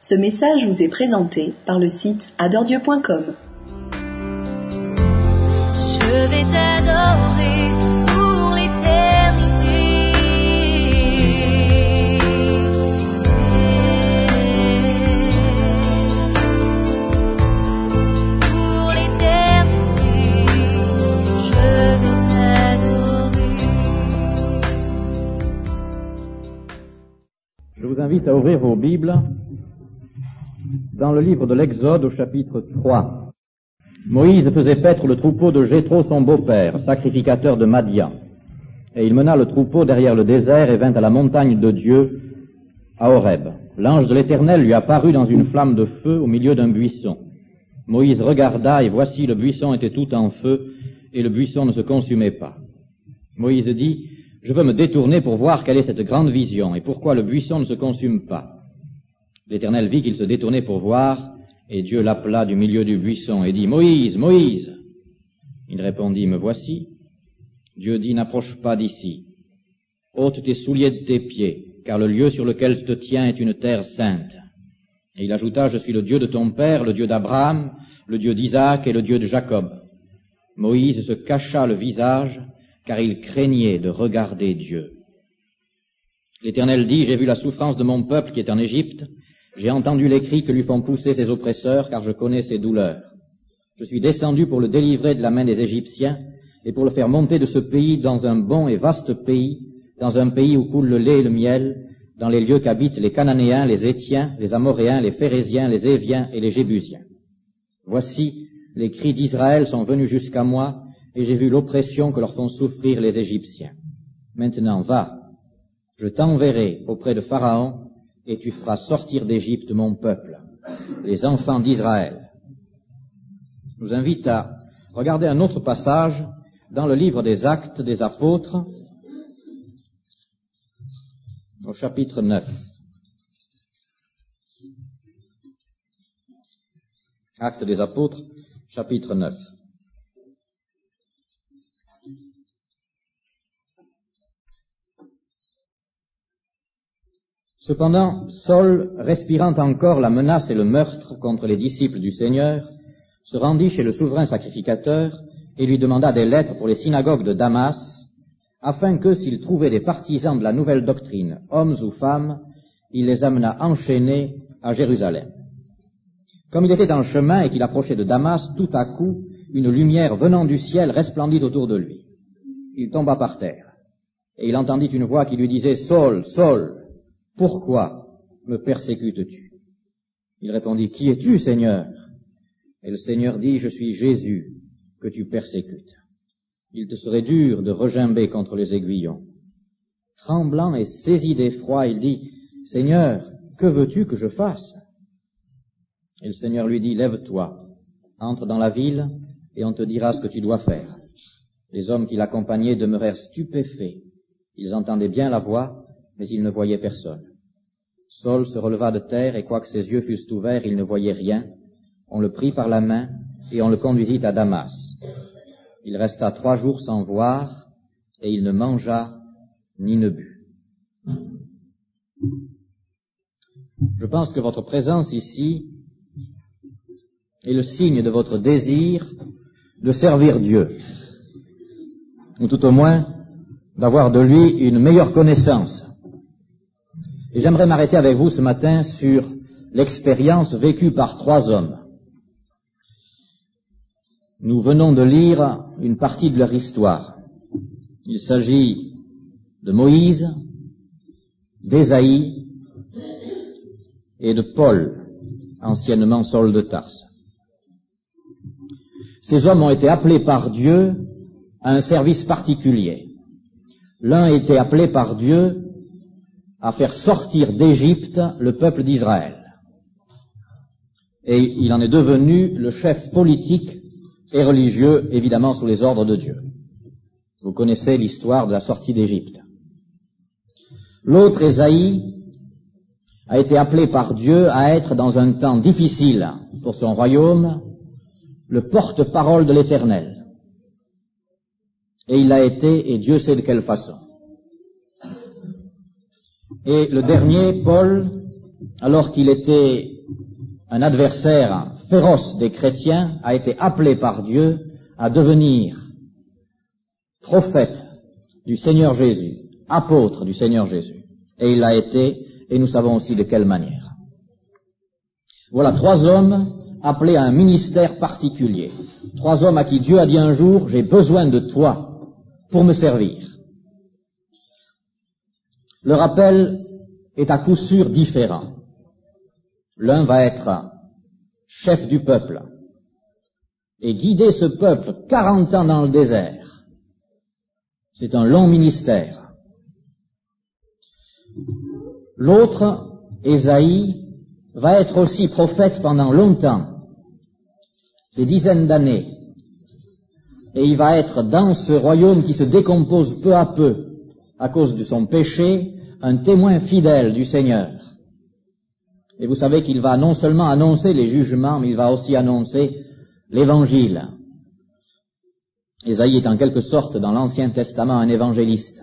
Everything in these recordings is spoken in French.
Ce message vous est présenté par le site adoredieu.com. Je vais t'adorer pour l'éternité. Pour l'éternité, je vais t'adorer. Je vous invite à ouvrir vos Bibles dans le livre de l'Exode au chapitre 3. Moïse faisait paître le troupeau de Jéthro son beau-père, sacrificateur de Madian. Et il mena le troupeau derrière le désert et vint à la montagne de Dieu, à Horeb. L'ange de l'Éternel lui apparut dans une flamme de feu au milieu d'un buisson. Moïse regarda, et voici le buisson était tout en feu, et le buisson ne se consumait pas. Moïse dit, « Je veux me détourner pour voir quelle est cette grande vision, et pourquoi le buisson ne se consume pas. » L'Éternel vit qu'il se détournait pour voir, et Dieu l'appela du milieu du buisson et dit, « Moïse, Moïse !» Il répondit, « Me voici. » Dieu dit, « N'approche pas d'ici. Ôte tes souliers de tes pieds, car le lieu sur lequel tu te tiens est une terre sainte. » Et il ajouta, « Je suis le Dieu de ton père, le Dieu d'Abraham, le Dieu d'Isaac et le Dieu de Jacob. » Moïse se cacha le visage, car il craignait de regarder Dieu. L'Éternel dit, « J'ai vu la souffrance de mon peuple qui est en Égypte. J'ai entendu les cris que lui font pousser ses oppresseurs, car je connais ses douleurs. Je suis descendu pour le délivrer de la main des Égyptiens, et pour le faire monter de ce pays dans un bon et vaste pays, dans un pays où coule le lait et le miel, dans les lieux qu'habitent les Cananéens, les Héthiens, les Amoréens, les Phéréziens, les Éviens et les Jébusiens. Voici, les cris d'Israël sont venus jusqu'à moi, et j'ai vu l'oppression que leur font souffrir les Égyptiens. Maintenant, va, je t'enverrai auprès de Pharaon, et tu feras sortir d'Égypte mon peuple, les enfants d'Israël. » Je vous invite à regarder un autre passage dans le livre des Actes des Apôtres, au chapitre 9. Actes des Apôtres, chapitre 9. Cependant, Saul, respirant encore la menace et le meurtre contre les disciples du Seigneur, se rendit chez le souverain sacrificateur et lui demanda des lettres pour les synagogues de Damas, afin que, s'il trouvait des partisans de la nouvelle doctrine, hommes ou femmes, il les amena enchaînés à Jérusalem. Comme il était en chemin et qu'il approchait de Damas, tout à coup, une lumière venant du ciel resplendit autour de lui. Il tomba par terre, et il entendit une voix qui lui disait « Saul, Saul, pourquoi me persécutes-tu » Il répondit, « Qui es-tu, Seigneur ?» Et le Seigneur dit, « Je suis Jésus que tu persécutes. Il te serait dur de regimber contre les aiguillons. » Tremblant et saisi d'effroi, il dit, « Seigneur, que veux-tu que je fasse ?» Et le Seigneur lui dit, « Lève-toi, entre dans la ville, et on te dira ce que tu dois faire. » Les hommes qui l'accompagnaient demeurèrent stupéfaits. Ils entendaient bien la voix, mais il ne voyait personne. Saul se releva de terre, et quoique ses yeux fussent ouverts, il ne voyait rien. On le prit par la main, et on le conduisit à Damas. Il resta 3 jours sans voir, et il ne mangea ni ne but. Je pense que votre présence ici est le signe de votre désir de servir Dieu, ou tout au moins d'avoir de lui une meilleure connaissance. Et j'aimerais m'arrêter avec vous ce matin sur l'expérience vécue par 3 hommes. Nous venons de lire une partie de leur histoire. Il s'agit de Moïse, d'Ésaïe et de Paul, anciennement Saul de Tarse. Ces hommes ont été appelés par Dieu à un service particulier. L'un a été appelé par Dieu à faire sortir d'Égypte le peuple d'Israël. Et il en est devenu le chef politique et religieux, évidemment sous les ordres de Dieu. Vous connaissez l'histoire de la sortie d'Égypte. L'autre, Ésaïe, a été appelé par Dieu à être dans un temps difficile pour son royaume, le porte-parole de l'Éternel. Et il l'a été, et Dieu sait de quelle façon. Et le dernier, Paul, alors qu'il était un adversaire féroce des chrétiens, a été appelé par Dieu à devenir prophète du Seigneur Jésus, apôtre du Seigneur Jésus. Et il l'a été, et nous savons aussi de quelle manière. Voilà 3 hommes appelés à un ministère particulier. 3 hommes à qui Dieu a dit un jour, j'ai besoin de toi pour me servir. Leur appel est à coup sûr différent. L'un va être chef du peuple et guider ce peuple 40 ans dans le désert. C'est un long ministère. L'autre, Ésaïe, va être aussi prophète pendant longtemps, des dizaines d'années, et il va être dans ce royaume qui se décompose peu à peu à cause de son péché, un témoin fidèle du Seigneur. Et vous savez qu'il va non seulement annoncer les jugements, mais il va aussi annoncer l'Évangile. Ésaïe est en quelque sorte dans l'Ancien Testament un évangéliste.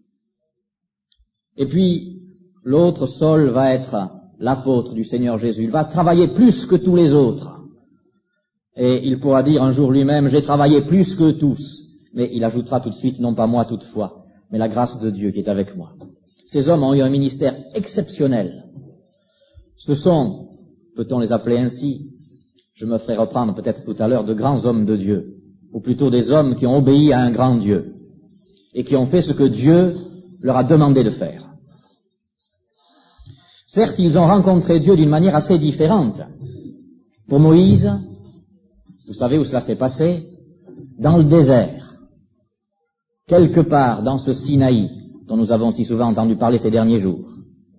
Et puis, l'autre, Saul, va être l'apôtre du Seigneur Jésus. Il va travailler plus que tous les autres. Et il pourra dire un jour lui-même, j'ai travaillé plus que tous. Mais il ajoutera tout de suite, non pas moi toutefois, mais la grâce de Dieu qui est avec moi. Ces hommes ont eu un ministère exceptionnel. Ce sont, peut-on les appeler ainsi, je me ferai reprendre peut-être tout à l'heure, de grands hommes de Dieu, ou plutôt des hommes qui ont obéi à un grand Dieu, et qui ont fait ce que Dieu leur a demandé de faire. Certes, ils ont rencontré Dieu d'une manière assez différente. Pour Moïse, vous savez où cela s'est passé? Dans le désert, quelque part dans ce Sinaï, dont nous avons si souvent entendu parler ces derniers jours.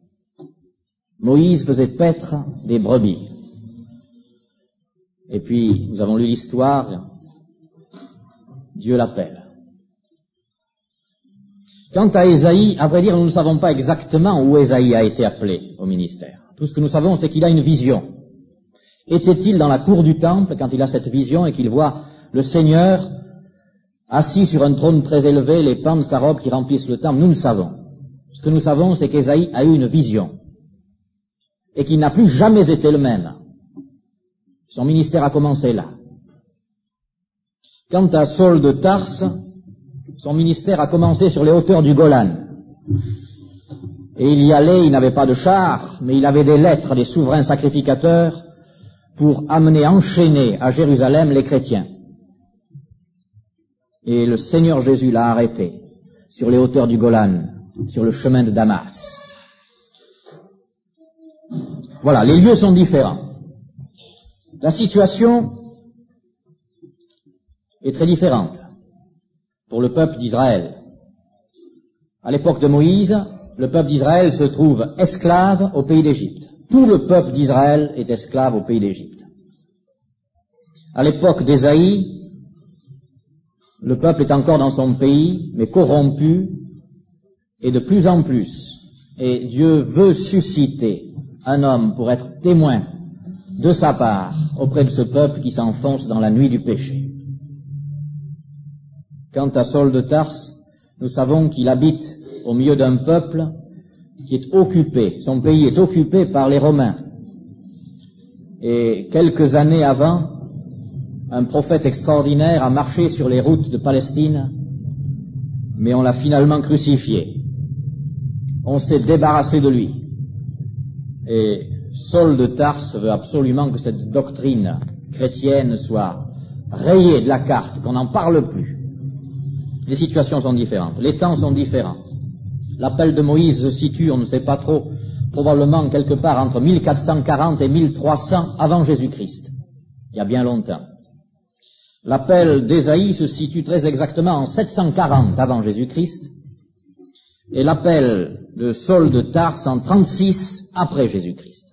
Moïse faisait paître des brebis. Et puis, nous avons lu l'histoire, Dieu l'appelle. Quant à Ésaïe, à vrai dire, nous ne savons pas exactement où Ésaïe a été appelé au ministère. Tout ce que nous savons, c'est qu'il a une vision. Était-il dans la cour du temple quand il a cette vision et qu'il voit le Seigneur assis sur un trône très élevé, les pans de sa robe qui remplissent le temple? Nous ne savons. Ce que nous savons, c'est qu'Ésaïe a eu une vision et qu'il n'a plus jamais été le même. Son ministère a commencé là. Quant à Saul de Tarse, son ministère a commencé sur les hauteurs du Golan. Et il y allait, il n'avait pas de char, mais il avait des lettres des souverains sacrificateurs pour amener, enchaîner à Jérusalem les chrétiens. Et le Seigneur Jésus l'a arrêté sur les hauteurs du Golan, sur le chemin de Damas. Voilà, les lieux sont différents. La situation est très différente pour le peuple d'Israël. À l'époque de Moïse, le peuple d'Israël se trouve esclave au pays d'Égypte. Tout le peuple d'Israël est esclave au pays d'Égypte. À l'époque d'Ésaïe, le peuple est encore dans son pays, mais corrompu, et de plus en plus. Et Dieu veut susciter un homme pour être témoin de sa part auprès de ce peuple qui s'enfonce dans la nuit du péché. Quant à Saul de Tarse, nous savons qu'il habite au milieu d'un peuple qui est occupé, son pays est occupé par les Romains. Et quelques années avant, un prophète extraordinaire a marché sur les routes de Palestine, mais on l'a finalement crucifié. On s'est débarrassé de lui. Et Saul de Tarse veut absolument que cette doctrine chrétienne soit rayée de la carte, qu'on n'en parle plus. Les situations sont différentes, les temps sont différents. L'appel de Moïse se situe, on ne sait pas trop, probablement quelque part entre 1440 et 1300 avant Jésus-Christ, il y a bien longtemps. L'appel d'Ésaïe se situe très exactement en 740 avant Jésus-Christ, et l'appel de Saul de Tarse en 36 après Jésus-Christ.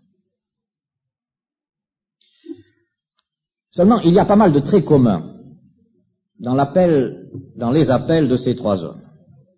Seulement, il y a pas mal de traits communs dans les appels de ces 3 hommes.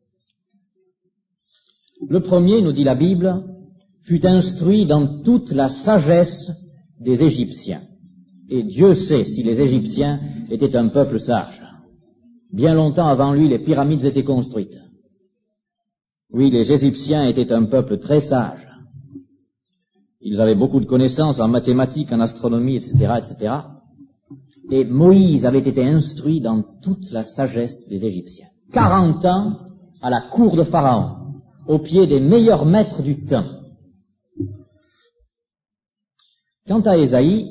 Le premier, nous dit la Bible, fut instruit dans toute la sagesse des Égyptiens. Et Dieu sait si les Égyptiens étaient un peuple sage. Bien longtemps avant lui, les pyramides étaient construites. Oui, les Égyptiens étaient un peuple très sage. Ils avaient beaucoup de connaissances en mathématiques, en astronomie, etc., etc. Et Moïse avait été instruit dans toute la sagesse des Égyptiens. 40 ans à la cour de Pharaon, au pied des meilleurs maîtres du temps. Quant à Ésaïe,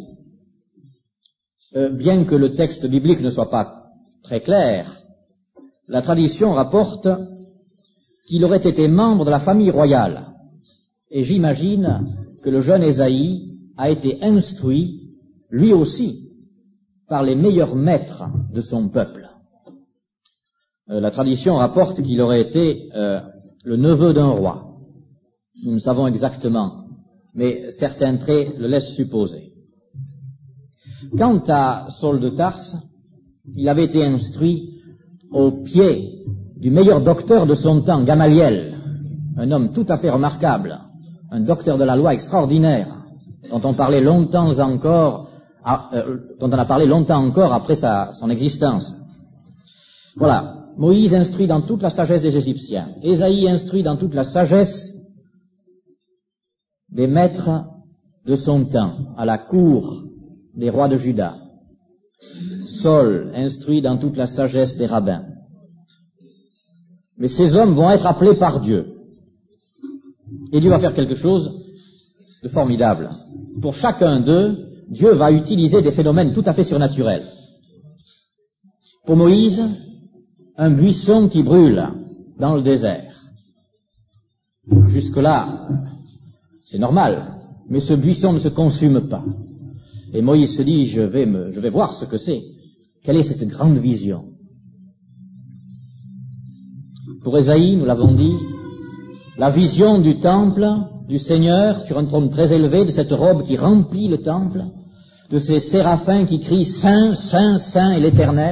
bien que le texte biblique ne soit pas très clair, la tradition rapporte qu'il aurait été membre de la famille royale. Et j'imagine que le jeune Ésaïe a été instruit, lui aussi, par les meilleurs maîtres de son peuple. La tradition rapporte qu'il aurait été le neveu d'un roi. Nous ne savons exactement, mais certains traits le laissent supposer. Quant à Saul de Tarse, il avait été instruit au pied du meilleur docteur de son temps, Gamaliel, un homme tout à fait remarquable, un docteur de la loi extraordinaire, dont on a parlé longtemps encore après son existence. Voilà, Moïse instruit dans toute la sagesse des Égyptiens, Ésaïe instruit dans toute la sagesse des maîtres de son temps, à la cour des rois de Juda. Saul instruit dans toute la sagesse des rabbins. Mais ces hommes vont être appelés par Dieu. Et Dieu va faire quelque chose de formidable. Pour chacun d'eux, Dieu va utiliser des phénomènes tout à fait surnaturels. Pour Moïse, un buisson qui brûle dans le désert. Jusque-là, c'est normal, mais ce buisson ne se consume pas. Et Moïse se dit, je vais voir ce que c'est. Quelle est cette grande vision? Pour Ésaïe, nous l'avons dit, la vision du temple du Seigneur sur un trône très élevé, de cette robe qui remplit le temple, de ces séraphins qui crient « Saint, Saint, Saint est l'Éternel ».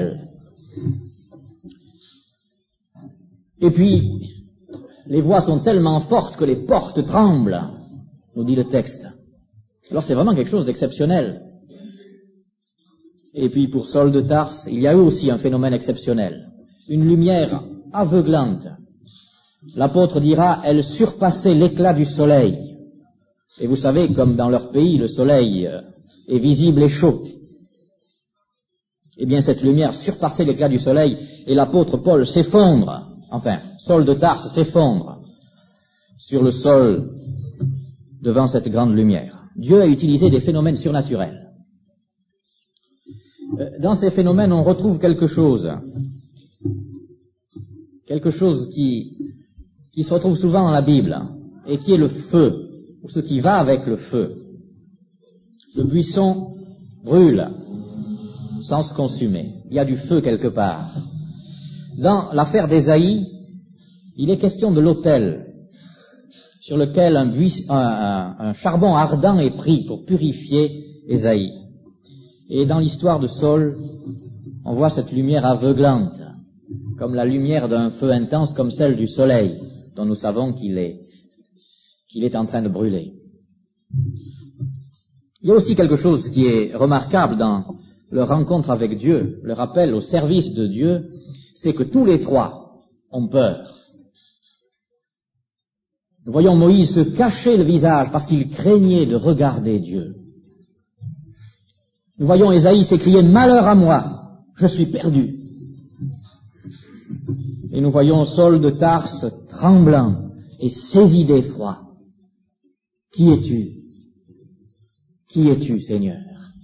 Et puis, les voix sont tellement fortes que les portes tremblent, nous dit le texte. Alors c'est vraiment quelque chose d'exceptionnel. Et puis pour Saul de Tarse, il y a eu aussi un phénomène exceptionnel. Une lumière aveuglante. L'apôtre dira, elle surpassait l'éclat du soleil. Et vous savez, comme dans leur pays, le soleil est visible et chaud. Eh bien, cette lumière surpassait l'éclat du soleil, et l'apôtre Paul s'effondre, enfin, Saul de Tarse s'effondre sur le sol devant cette grande lumière. Dieu a utilisé des phénomènes surnaturels. Dans ces phénomènes, on retrouve quelque chose qui se retrouve souvent dans la Bible, et qui est le feu, ou ce qui va avec le feu. Le buisson brûle sans se consumer. Il y a du feu quelque part. Dans l'affaire d'Ésaïe, il est question de l'autel sur lequel un charbon ardent est pris pour purifier Ésaïe. Et dans l'histoire de Saul, on voit cette lumière aveuglante, comme la lumière d'un feu intense, comme celle du soleil, dont nous savons qu'il est en train de brûler. Il y a aussi quelque chose qui est remarquable dans leur rencontre avec Dieu, leur appel au service de Dieu, c'est que tous les trois ont peur. Nous voyons Moïse se cacher le visage parce qu'il craignait de regarder Dieu. Nous voyons Ésaïe s'écrier « Malheur à moi, je suis perdu ». Et nous voyons Saul de Tarse tremblant et saisi d'effroi. « Qui es-tu? Qui es-tu, Seigneur ?»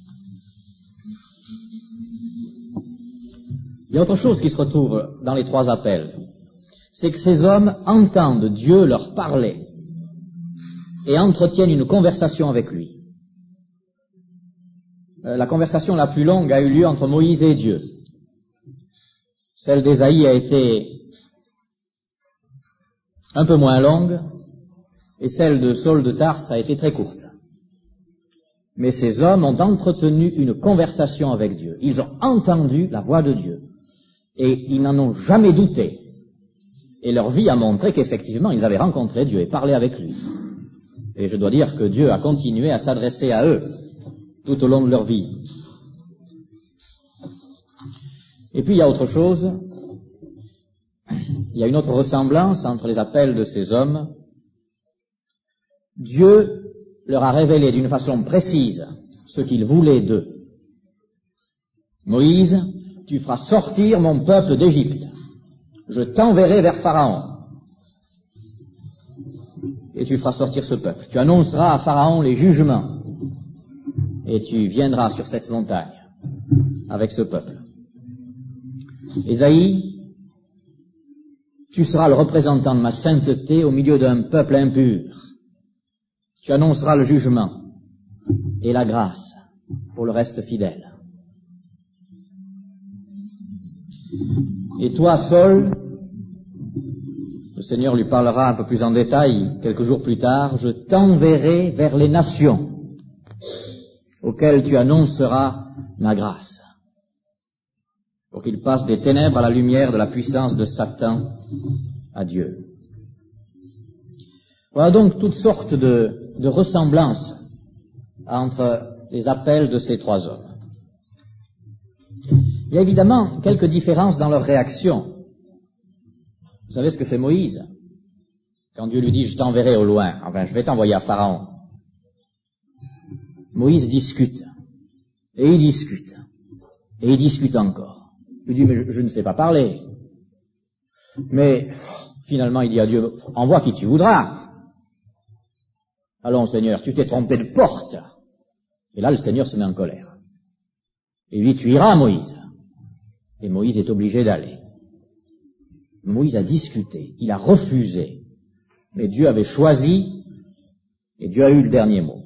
Il y a autre chose qui se retrouve dans les trois appels. C'est que ces hommes entendent Dieu leur parler et entretiennent une conversation avec lui. La conversation la plus longue a eu lieu entre Moïse et Dieu. Celle d'Ésaïe a été un peu moins longue et celle de Saul de Tarse a été très courte. Mais ces hommes ont entretenu une conversation avec Dieu. Ils ont entendu la voix de Dieu et ils n'en ont jamais douté. Et leur vie a montré qu'effectivement, ils avaient rencontré Dieu et parlé avec lui. Et je dois dire que Dieu a continué à s'adresser à eux tout au long de leur vie. Et puis il y a autre chose, il y a une autre ressemblance entre les appels de ces hommes. Dieu leur a révélé d'une façon précise ce qu'il voulait d'eux. Moïse, tu feras sortir mon peuple d'Égypte. Je t'enverrai vers Pharaon. Et tu feras sortir ce peuple. Tu annonceras à Pharaon les jugements. Et tu viendras sur cette montagne avec ce peuple. Ésaïe, tu seras le représentant de ma sainteté au milieu d'un peuple impur. Tu annonceras le jugement et la grâce pour le reste fidèle. Et toi, Saul, le Seigneur lui parlera un peu plus en détail quelques jours plus tard, je t'enverrai vers les nations auxquelles tu annonceras ma grâce, pour qu'ils passent des ténèbres à la lumière de la puissance de Satan à Dieu. Voilà donc toutes sortes de ressemblances entre les appels de ces trois hommes. Il y a évidemment quelques différences dans leur réaction. Vous savez ce que fait Moïse? Quand Dieu lui dit, je t'enverrai au loin, enfin je vais t'envoyer à Pharaon. Moïse discute, et il discute, et il discute encore. Il dit, mais je ne sais pas parler. Mais finalement il dit à Dieu, envoie qui tu voudras. Allons Seigneur, tu t'es trompé de porte. Et là le Seigneur se met en colère. Et lui, tu iras Moïse. Et Moïse est obligé d'aller. Moïse a discuté, il a refusé. Mais Dieu avait choisi, et Dieu a eu le dernier mot.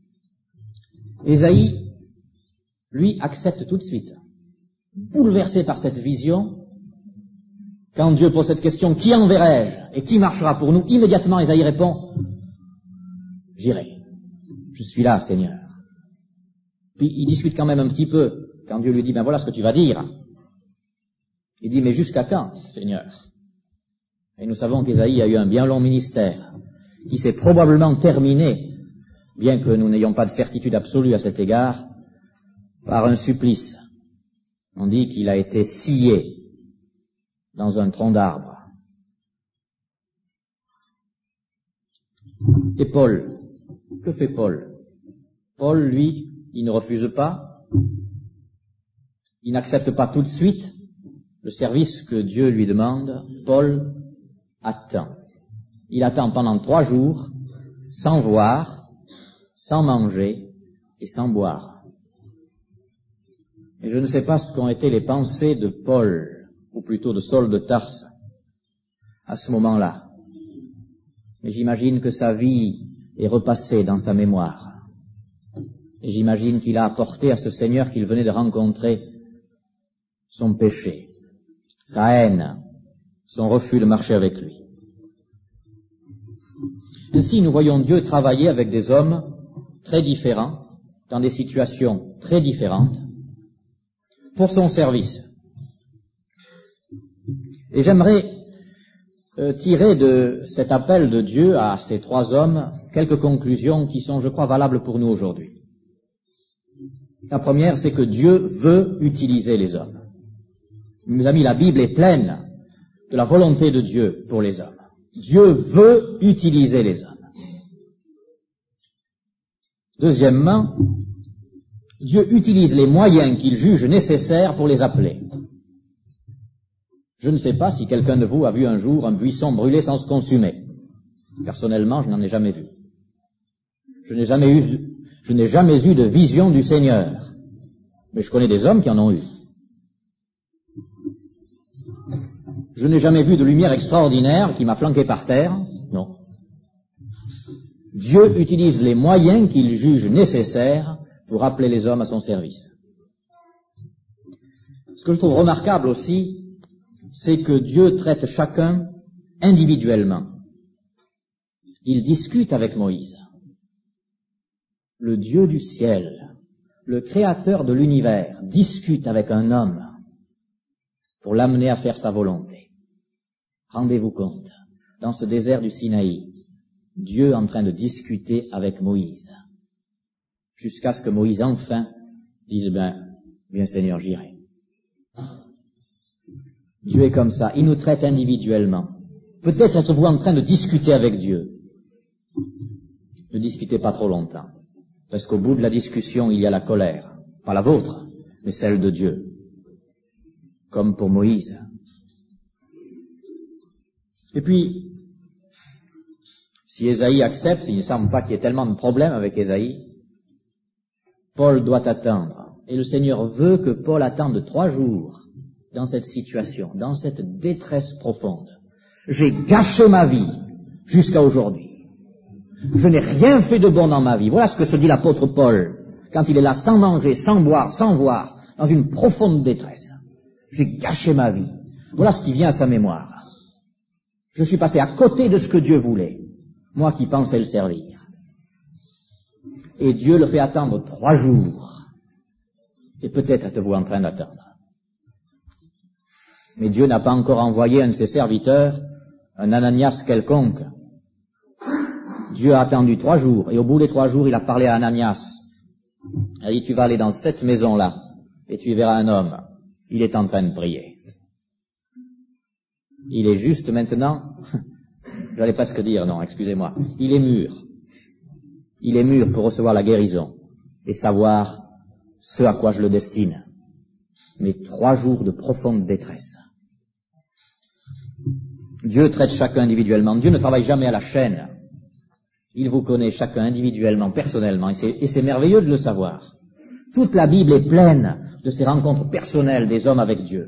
Ésaïe, lui, accepte tout de suite. Bouleversé par cette vision, quand Dieu pose cette question, qui enverrai-je et qui marchera pour nous? Immédiatement, Ésaïe répond, j'irai. Je suis là, Seigneur. Puis il discute quand même un petit peu, quand Dieu lui dit, ben voilà ce que tu vas dire. Il dit, mais jusqu'à quand, Seigneur? Et nous savons qu'Ésaïe a eu un bien long ministère, qui s'est probablement terminé, bien que nous n'ayons pas de certitude absolue à cet égard, par un supplice. On dit qu'il a été scié dans un tronc d'arbre. Et Paul, que fait Paul? Paul, lui, il ne refuse pas, il n'accepte pas tout de suite le service que Dieu lui demande. Paul attend. Il attend pendant 3 jours, sans voir, sans manger et sans boire. Et je ne sais pas ce qu'ont été les pensées de Paul, ou plutôt de Saul de Tarse, à ce moment-là. Mais j'imagine que sa vie est repassée dans sa mémoire. Et j'imagine qu'il a apporté à ce Seigneur qu'il venait de rencontrer son péché, sa haine, son refus de marcher avec lui. Ainsi, nous voyons Dieu travailler avec des hommes très différents, dans des situations très différentes, pour son service. Et j'aimerais tirer de cet appel de Dieu à ces 3 hommes quelques conclusions qui sont, je crois, valables pour nous aujourd'hui. La première, c'est que Dieu veut utiliser les hommes. Mes amis, la Bible est pleine de la volonté de Dieu pour les hommes. Dieu veut utiliser les hommes. Deuxièmement, Dieu utilise les moyens qu'il juge nécessaires pour les appeler. Je ne sais pas si quelqu'un de vous a vu un jour un buisson brûler sans se consumer. Personnellement, je n'en ai jamais vu. Je n'ai jamais eu de vision du Seigneur. Mais je connais des hommes qui en ont eu. Je n'ai jamais vu de lumière extraordinaire qui m'a flanqué par terre. Non. Dieu utilise les moyens qu'il juge nécessaires pour appeler les hommes à son service. Ce que je trouve remarquable aussi, c'est que Dieu traite chacun individuellement. Il discute avec Moïse. Le Dieu du ciel, le créateur de l'univers, discute avec un homme pour l'amener à faire sa volonté. Rendez-vous compte, dans ce désert du Sinaï, Dieu en train de discuter avec Moïse, jusqu'à ce que Moïse enfin dise, bien Seigneur, j'irai. Dieu est comme ça, il nous traite individuellement. Peut-être êtes-vous en train de discuter avec Dieu. Ne discutez pas trop longtemps, parce qu'au bout de la discussion, il y a la colère. Pas la vôtre, mais celle de Dieu. Comme pour Moïse. Et puis, si Ésaïe accepte, il ne semble pas qu'il y ait tellement de problèmes avec Ésaïe, Paul doit attendre. Et le Seigneur veut que Paul attende 3 jours dans cette situation, dans cette détresse profonde. J'ai gâché ma vie jusqu'à aujourd'hui. Je n'ai rien fait de bon dans ma vie. Voilà ce que se dit l'apôtre Paul quand il est là sans manger, sans boire, sans voir, dans une profonde détresse. J'ai gâché ma vie. Voilà ce qui vient à sa mémoire. Je suis passé à côté de ce que Dieu voulait, moi qui pensais le servir. Et Dieu le fait attendre 3 jours. Et peut-être êtes-vous en train d'attendre. Mais Dieu n'a pas encore envoyé un de ses serviteurs, un Ananias quelconque. Dieu a attendu 3 jours, et au bout des 3 jours, il a parlé à Ananias. Il a dit, tu vas aller dans cette maison-là, et tu y verras un homme. Il est en train de prier. Il est juste maintenant, j'allais presque dire, non, excusez-moi, il est mûr. Il est mûr pour recevoir la guérison, et savoir ce à quoi je le destine. Mais 3 jours de profonde détresse. Dieu traite chacun individuellement. Dieu ne travaille jamais à la chaîne. Il vous connaît chacun individuellement, personnellement, et c'est merveilleux de le savoir. Toute la Bible est pleine de ces rencontres personnelles des hommes avec Dieu.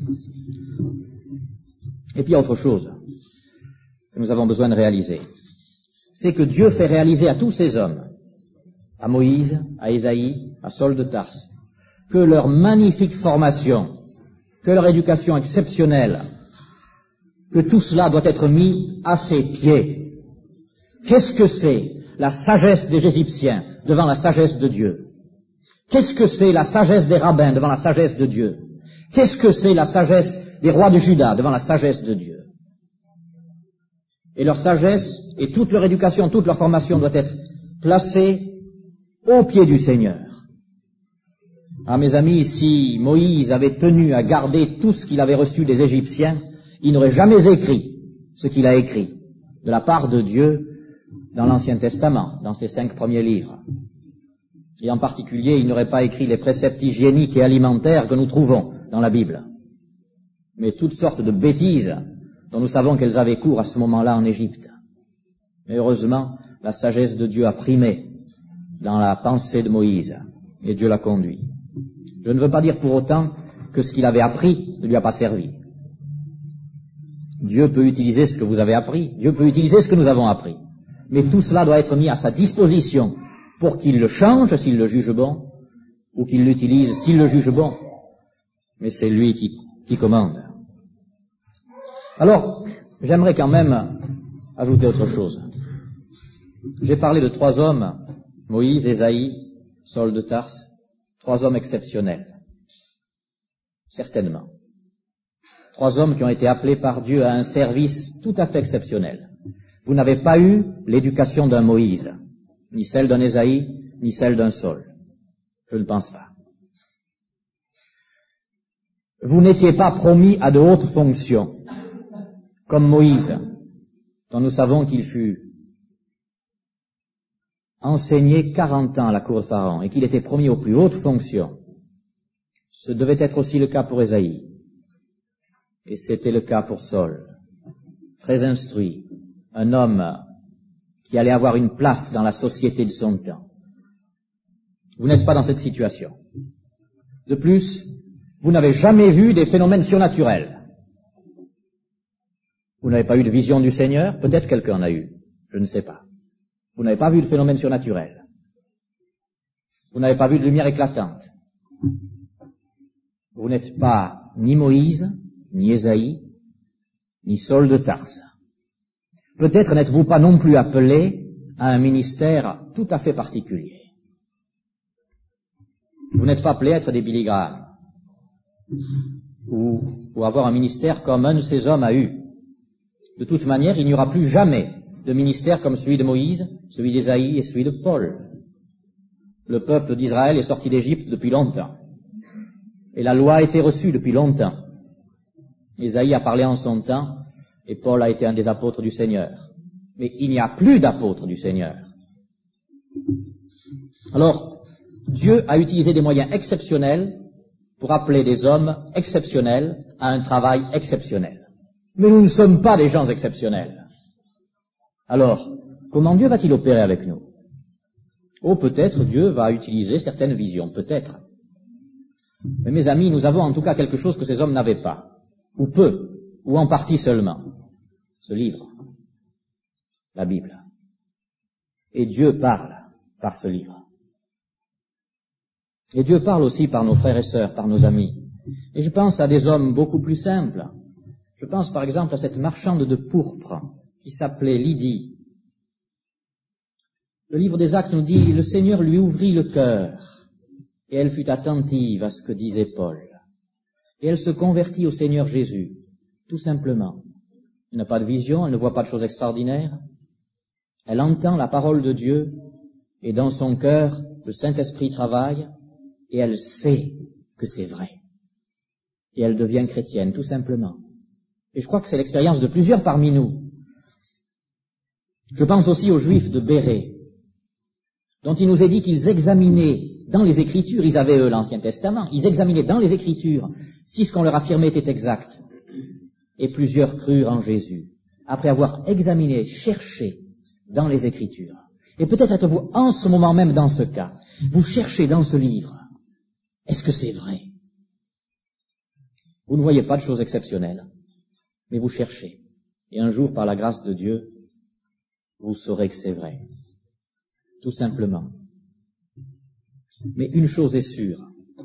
Et puis il y a autre chose que nous avons besoin de réaliser. C'est que Dieu fait réaliser à tous ces hommes, à Moïse, à Ésaïe, à Saul de Tarse, que leur magnifique formation, que leur éducation exceptionnelle, que tout cela doit être mis à ses pieds. Qu'est-ce que c'est la sagesse des Égyptiens devant la sagesse de Dieu? Qu'est-ce que c'est la sagesse des rabbins devant la sagesse de Dieu? Qu'est-ce que c'est la sagesse des rois de Juda devant la sagesse de Dieu? Et leur sagesse et toute leur éducation, toute leur formation doit être placée au pied du Seigneur. Ah, mes amis, si Moïse avait tenu à garder tout ce qu'il avait reçu des Égyptiens, il n'aurait jamais écrit ce qu'il a écrit de la part de Dieu dans l'Ancien Testament, dans ses 5 premiers livres. Et en particulier, il n'aurait pas écrit les préceptes hygiéniques et alimentaires que nous trouvons dans la Bible, mais toutes sortes de bêtises dont nous savons qu'elles avaient cours à ce moment-là en Égypte. Mais heureusement, la sagesse de Dieu a primé dans la pensée de Moïse, et Dieu l'a conduit. Je ne veux pas dire pour autant que ce qu'il avait appris ne lui a pas servi. Dieu peut utiliser ce que vous avez appris, Dieu peut utiliser ce que nous avons appris. Mais tout cela doit être mis à sa disposition pour qu'il le change s'il le juge bon, ou qu'il l'utilise s'il le juge bon. Mais c'est lui qui commande. Alors, j'aimerais quand même ajouter autre chose. J'ai parlé de 3 hommes, Moïse, Ésaïe, Saul de Tarse, 3 hommes exceptionnels. Certainement. 3 hommes qui ont été appelés par Dieu à un service tout à fait exceptionnel. Vous n'avez pas eu l'éducation d'un Moïse, ni celle d'un Ésaïe, ni celle d'un Saul. Je ne pense pas. Vous n'étiez pas promis à de hautes fonctions, comme Moïse, dont nous savons qu'il fut enseigné 40 ans à la cour de Pharaon, et qu'il était promis aux plus hautes fonctions. Ce devait être aussi le cas pour Ésaïe. Et c'était le cas pour Saul, très instruit, un homme qui allait avoir une place dans la société de son temps. Vous n'êtes pas dans cette situation. De plus, vous n'avez jamais vu des phénomènes surnaturels. Vous n'avez pas eu de vision du Seigneur, peut-être quelqu'un en a eu, je ne sais pas. Vous n'avez pas vu de phénomène surnaturel. Vous n'avez pas vu de lumière éclatante. Vous n'êtes pas ni Moïse, ni Ésaïe, ni Saul de Tarse. Peut-être n'êtes-vous pas non plus appelé à un ministère tout à fait particulier. Vous n'êtes pas appelé à être des Billy Graham, ou avoir un ministère comme un de ces hommes a eu. De toute manière, il n'y aura plus jamais de ministère comme celui de Moïse, celui d'Ésaïe et celui de Paul. Le peuple d'Israël est sorti d'Égypte depuis longtemps, et la loi a été reçue depuis longtemps. Ésaïe a parlé en son temps, et Paul a été un des apôtres du Seigneur. Mais il n'y a plus d'apôtres du Seigneur. Alors, Dieu a utilisé des moyens exceptionnels pour appeler des hommes exceptionnels à un travail exceptionnel. Mais nous ne sommes pas des gens exceptionnels. Alors, comment Dieu va-t-il opérer avec nous? Oh, peut-être Dieu va utiliser certaines visions, peut-être. Mais mes amis, nous avons en tout cas quelque chose que ces hommes n'avaient pas, ou peu, ou en partie seulement. Ce livre, la Bible. Et Dieu parle par ce livre. Et Dieu parle aussi par nos frères et sœurs, par nos amis. Et je pense à des hommes beaucoup plus simples. Je pense par exemple à cette marchande de pourpre qui s'appelait Lydie. Le livre des Actes nous dit, le Seigneur lui ouvrit le cœur et elle fut attentive à ce que disait Paul. Et elle se convertit au Seigneur Jésus, tout simplement. Elle n'a pas de vision, elle ne voit pas de choses extraordinaires. Elle entend la parole de Dieu et dans son cœur, le Saint-Esprit travaille et elle sait que c'est vrai. Et elle devient chrétienne, tout simplement. Et je crois que c'est l'expérience de plusieurs parmi nous. Je pense aussi aux Juifs de Bérée, dont il nous est dit qu'ils examinaient dans les Écritures, ils avaient eux l'Ancien Testament, ils examinaient dans les Écritures si ce qu'on leur affirmait était exact. Et plusieurs crurent en Jésus, après avoir examiné, cherché dans les Écritures. Et peut-être êtes-vous en ce moment même dans ce cas. Vous cherchez dans ce livre. Est-ce que c'est vrai? Vous ne voyez pas de choses exceptionnelles, mais vous cherchez. Et un jour, par la grâce de Dieu, vous saurez que c'est vrai. Tout simplement. Mais une chose est sûre.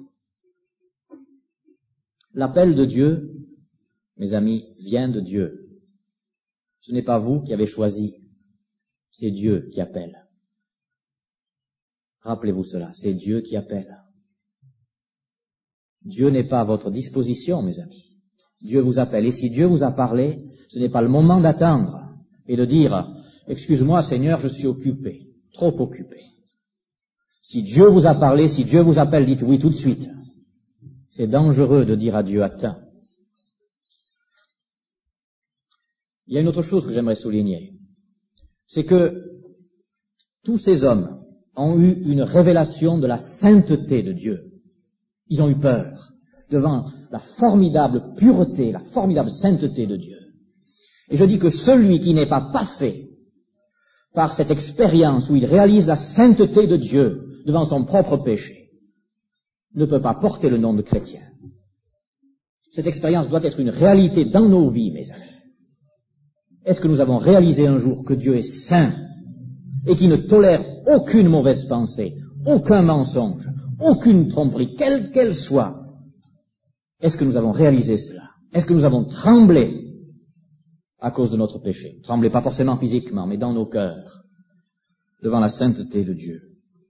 L'appel de Dieu, mes amis, vient de Dieu. Ce n'est pas vous qui avez choisi, c'est Dieu qui appelle. Rappelez-vous cela, c'est Dieu qui appelle. Dieu n'est pas à votre disposition, mes amis. Dieu vous appelle. Et si Dieu vous a parlé, ce n'est pas le moment d'attendre et de dire « Excuse-moi, Seigneur, je suis occupé, trop occupé. » Si Dieu vous a parlé, si Dieu vous appelle, dites oui tout de suite. C'est dangereux de dire à Dieu « Attends ». Il y a une autre chose que j'aimerais souligner. C'est que tous ces hommes ont eu une révélation de la sainteté de Dieu. Ils ont eu peur devant la formidable pureté, la formidable sainteté de Dieu. Et je dis que celui qui n'est pas passé par cette expérience où il réalise la sainteté de Dieu devant son propre péché ne peut pas porter le nom de chrétien. Cette expérience doit être une réalité dans nos vies, mes amis. Est-ce que nous avons réalisé un jour que Dieu est saint et qui ne tolère aucune mauvaise pensée, aucun mensonge, aucune tromperie, quelle qu'elle soit? Est-ce que nous avons réalisé cela? Est-ce que nous avons tremblé à cause de notre péché? Tremblé pas forcément physiquement, mais dans nos cœurs, devant la sainteté de Dieu.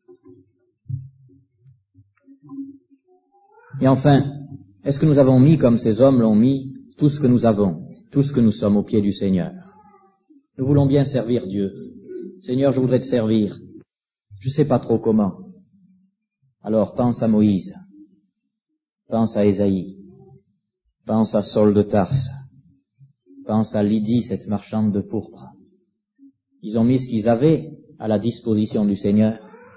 Et enfin, est-ce que nous avons mis, comme ces hommes l'ont mis, tout ce que nous avons, tout ce que nous sommes au pied du Seigneur? Nous voulons bien servir Dieu. Seigneur, je voudrais te servir. Je ne sais pas trop comment. Alors pense à Moïse, pense à Ésaïe, pense à Saul de Tarse, pense à Lydie, cette marchande de pourpre. Ils ont mis ce qu'ils avaient à la disposition du Seigneur.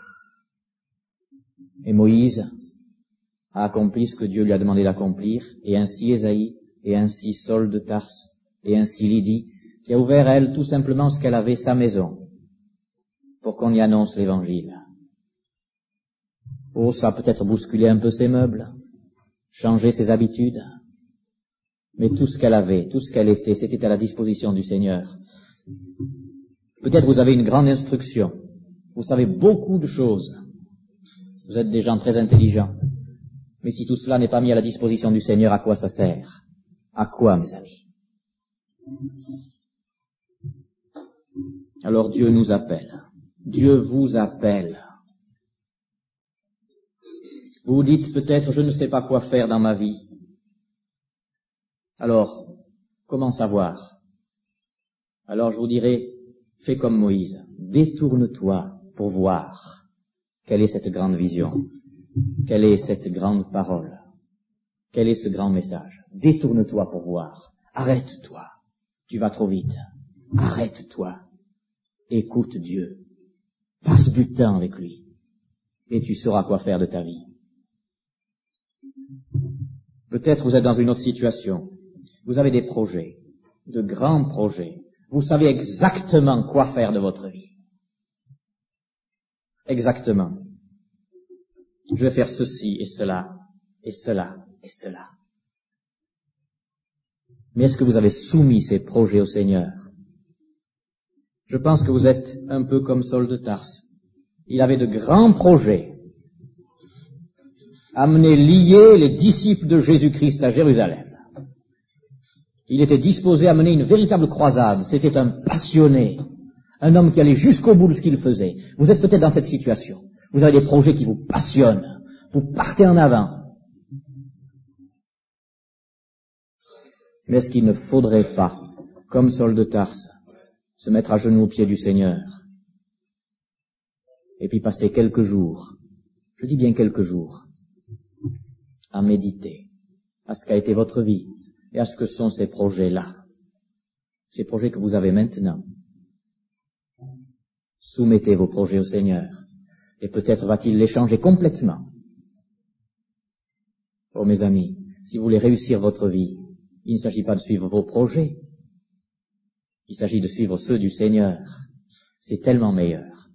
Et Moïse a accompli ce que Dieu lui a demandé d'accomplir, et ainsi Ésaïe, et ainsi Saul de Tarse, et ainsi Lydie, qui a ouvert, elle, tout simplement ce qu'elle avait, sa maison, pour qu'on y annonce l'Évangile. Oh, ça a peut-être bousculé un peu ses meubles, changé ses habitudes, mais tout ce qu'elle avait, tout ce qu'elle était, c'était à la disposition du Seigneur. Peut-être vous avez une grande instruction, vous savez beaucoup de choses, vous êtes des gens très intelligents, mais si tout cela n'est pas mis à la disposition du Seigneur, à quoi ça sert? À quoi, mes amis? Alors Dieu nous appelle, Dieu vous appelle. Vous vous dites peut-être, je ne sais pas quoi faire dans ma vie. Alors, comment savoir? Alors je vous dirai, fais comme Moïse, détourne-toi pour voir quelle est cette grande vision, quelle est cette grande parole, quel est ce grand message. Détourne-toi pour voir, arrête-toi, tu vas trop vite, arrête-toi, écoute Dieu, Passe du temps avec lui et tu sauras quoi faire de ta vie. Peut-être vous êtes dans une autre situation. Vous avez des projets, de grands projets. Vous savez exactement quoi faire de votre vie. Exactement. Je vais faire ceci et cela, et cela, et cela. Mais est-ce que vous avez soumis ces projets au Seigneur? Je pense que vous êtes un peu comme Saul de Tarse. Il avait de grands projets. Lier les disciples de Jésus-Christ à Jérusalem. Il était disposé à mener une véritable croisade. C'était un passionné. Un homme qui allait jusqu'au bout de ce qu'il faisait. Vous êtes peut-être dans cette situation. Vous avez des projets qui vous passionnent. Vous partez en avant. Mais est-ce qu'il ne faudrait pas, comme Saul de Tarse, se mettre à genoux aux pieds du Seigneur et puis passer quelques jours, je dis bien quelques jours, à méditer à ce qu'a été votre vie et à ce que sont ces projets-là, ces projets que vous avez maintenant. Soumettez vos projets au Seigneur et peut-être va-t-il les changer complètement. Oh mes amis, si vous voulez réussir votre vie, il ne s'agit pas de suivre vos projets, il s'agit de suivre ceux du Seigneur. C'est tellement meilleur.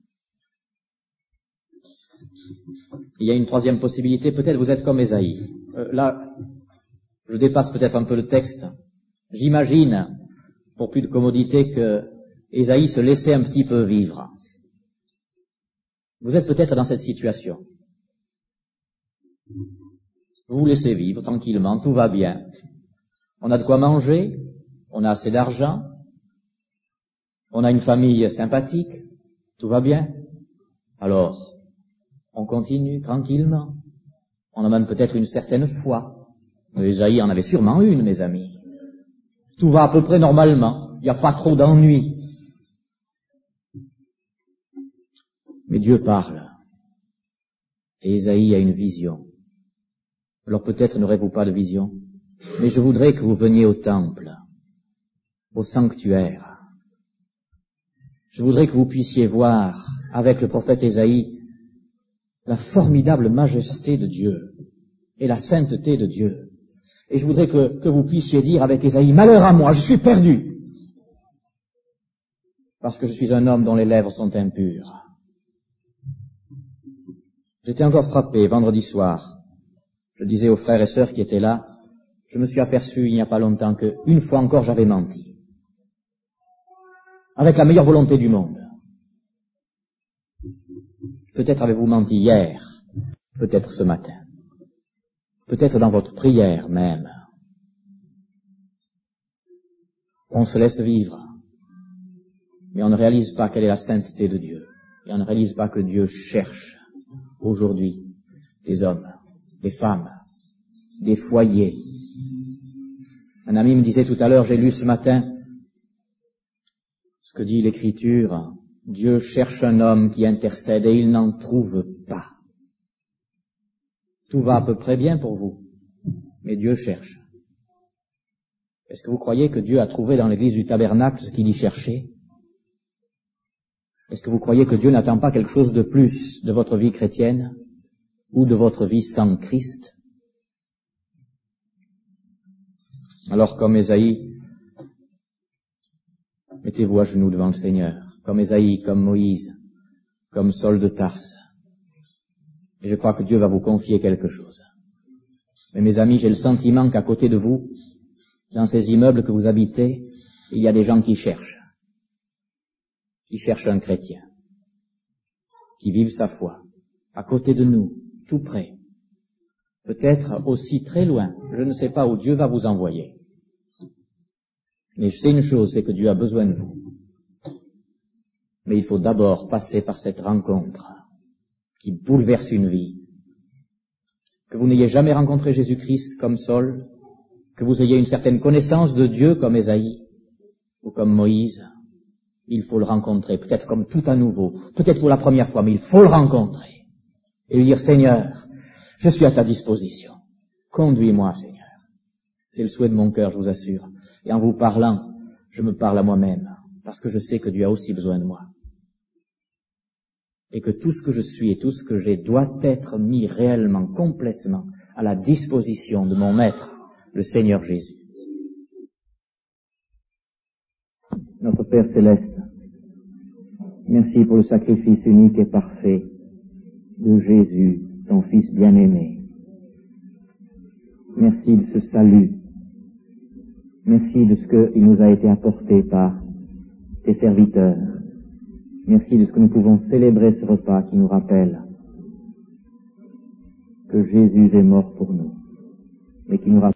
Il y a une troisième possibilité, peut-être vous êtes comme Ésaïe. Là, je dépasse peut-être un peu le texte. J'imagine, pour plus de commodité, que Ésaïe se laissait un petit peu vivre. Vous êtes peut-être dans cette situation. Vous vous laissez vivre tranquillement, tout va bien. On a de quoi manger, on a assez d'argent, on a une famille sympathique, tout va bien. Alors, on continue tranquillement. On a même peut-être une certaine foi. Ésaïe en avait sûrement une, mes amis. Tout va à peu près normalement. Il n'y a pas trop d'ennuis. Mais Dieu parle. Et Ésaïe a une vision. Alors peut-être n'aurez-vous pas de vision, mais je voudrais que vous veniez au temple, au sanctuaire. Je voudrais que vous puissiez voir, avec le prophète Ésaïe, la formidable majesté de Dieu et la sainteté de Dieu. Et je voudrais que vous puissiez dire avec Ésaïe, malheur à moi, je suis perdu, parce que je suis un homme dont les lèvres sont impures. J'étais encore frappé vendredi soir. Je disais aux frères et sœurs qui étaient là, je me suis aperçu il n'y a pas longtemps qu'une fois encore j'avais menti. Avec la meilleure volonté du monde. Peut-être avez-vous menti hier, peut-être ce matin, peut-être dans votre prière même. On se laisse vivre, mais on ne réalise pas quelle est la sainteté de Dieu. Et on ne réalise pas que Dieu cherche aujourd'hui des hommes, des femmes, des foyers. Un ami me disait tout à l'heure, j'ai lu ce matin ce que dit l'Écriture, Dieu cherche un homme qui intercède et il n'en trouve pas. Tout va à peu près bien pour vous, mais Dieu cherche. Est-ce que vous croyez que Dieu a trouvé dans l'église du Tabernacle ce qu'il y cherchait? Est-ce que vous croyez que Dieu n'attend pas quelque chose de plus de votre vie chrétienne ou de votre vie sans Christ? Alors, comme Ésaïe, mettez-vous à genoux devant le Seigneur, comme Ésaïe, comme Moïse, comme Saul de Tarse. Et je crois que Dieu va vous confier quelque chose. Mais mes amis, j'ai le sentiment qu'à côté de vous, dans ces immeubles que vous habitez, il y a des gens qui cherchent un chrétien, qui vivent sa foi, à côté de nous, tout près, peut-être aussi très loin, je ne sais pas où Dieu va vous envoyer. Mais je sais une chose, c'est que Dieu a besoin de vous. Mais il faut d'abord passer par cette rencontre qui bouleverse une vie. Que vous n'ayez jamais rencontré Jésus-Christ comme Saul, que vous ayez une certaine connaissance de Dieu comme Ésaïe ou comme Moïse, il faut le rencontrer, peut-être comme tout à nouveau, peut-être pour la première fois, mais il faut le rencontrer et lui dire, Seigneur, je suis à ta disposition, conduis-moi, Seigneur. C'est le souhait de mon cœur, je vous assure. Et en vous parlant, je me parle à moi-même, parce que je sais que Dieu a aussi besoin de moi. et que tout ce que je suis et tout ce que j'ai doit être mis réellement, complètement à la disposition de mon Maître, le Seigneur Jésus. Notre Père Céleste, merci pour le sacrifice unique et parfait de Jésus, ton Fils bien-aimé. Merci de ce salut. Merci de ce qu'il nous a été apporté par tes serviteurs. Merci de ce que nous pouvons célébrer ce repas qui nous rappelle que Jésus est mort pour nous, mais qui nous rappelle